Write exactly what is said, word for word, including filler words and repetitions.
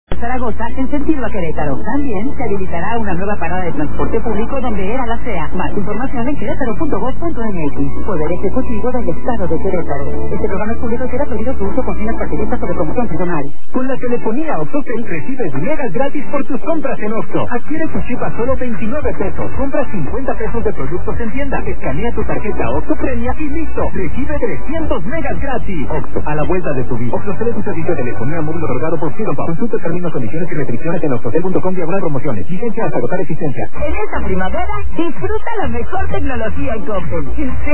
Zaragoza en sentido a Querétaro. También se habilitará una nueva parada de transporte público donde era la C E A. Más información en querétaro punto gob punto eme equis. Poder Ejecutivo del Estado de Querétaro. Este programa es público y será prohibido su uso con fines partidistas o de promoción personal. Con la telefonía OxxoTel recibes megas gratis por tus compras en Oxxo. Adquiere tu chip a solo veintinueve pesos. Compra cincuenta pesos de productos en tienda. Escanea tu tarjeta Oxxo Premia y listo. Recibe trescientos megas gratis. Oxxo, a la vuelta de tu vida. OxxoTel es un servicio de telefonía móvil otorgado por Freedom. Consulta términos, condiciones y restricciones en oxxotel punto com diagonal promociones. Vigencia hasta agotar existencia. En esta primavera, disfruta la mejor tecnología en Coppel.